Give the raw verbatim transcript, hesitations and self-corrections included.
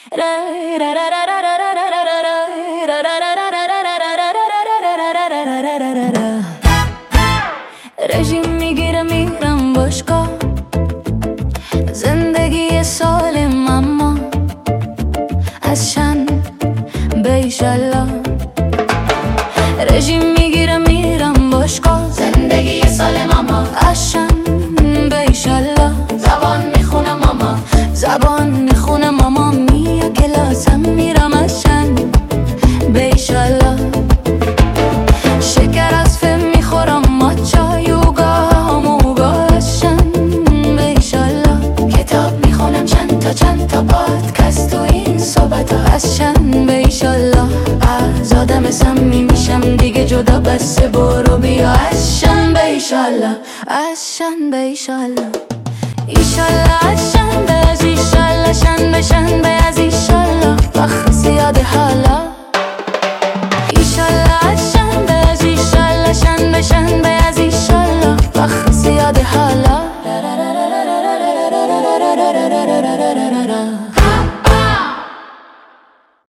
رژیم میگیره میرم باشگاه، زندگی سالم اما از شن به ایشالله. رژیم میگیره میرم باشگاه، زندگی سالم اما از شن به ایشالله. زبان میخونه ماما، زبان میخونه ماما، میه کلاسم میرم از شن به ایشالله. شکر از فم میخورم ماچا یوگا موگا از شن به ایشالله. کتاب میخونم چند تا چند تا پادکست و این صحبت ها از شن به ایشالله. از آدم سمی میشم دیگه جدا، بس برو بیا از شن به ایشالله. از شن به ایشالله، ایشالله از شن به از ایشالله، شن به شن به از